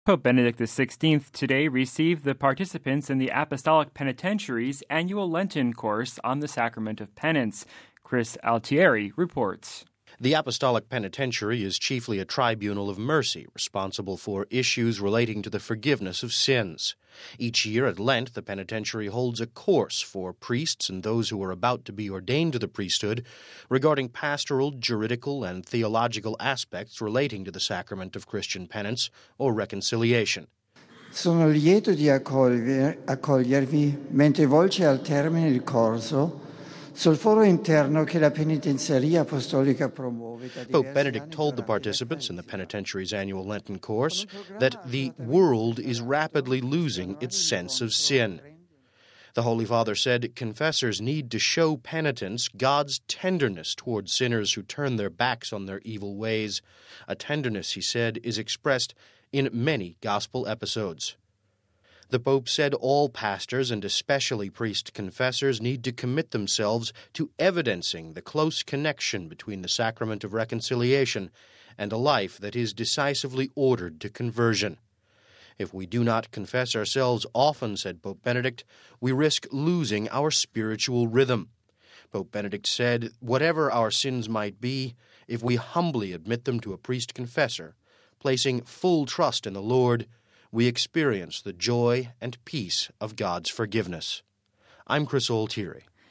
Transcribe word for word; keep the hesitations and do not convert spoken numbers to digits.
Pope Benedict the sixteenth today received the participants in the Apostolic Penitentiary's annual Lenten course on the Sacrament of Penance. Chris Altieri reports. The Apostolic Penitentiary is chiefly a tribunal of mercy, responsible for issues relating to the forgiveness of sins. Each year at Lent, the penitentiary holds a course for priests and those who are about to be ordained to the priesthood regarding pastoral, juridical, and theological aspects relating to the sacrament of Christian penance or reconciliation. Sono lieto di accogliervi mentre volge al termine il corso sul foro interno che la penitenziaria apostolica promuove. Pope Benedict told the participants in the penitentiary's annual Lenten course that the world is rapidly losing its sense of sin. The Holy Father said confessors need to show penitents God's tenderness toward sinners who turn their backs on their evil ways. A tenderness, he said, is expressed in many gospel episodes. The Pope said all pastors, and especially priest confessors, need to commit themselves to evidencing the close connection between the sacrament of reconciliation and a life that is decisively ordered to conversion. If we do not confess ourselves often, said Pope Benedict, we risk losing our spiritual rhythm. Pope Benedict said, whatever our sins might be, if we humbly admit them to a priest confessor, placing full trust in the Lord, we experience the joy and peace of God's forgiveness. I'm Chris Altieri.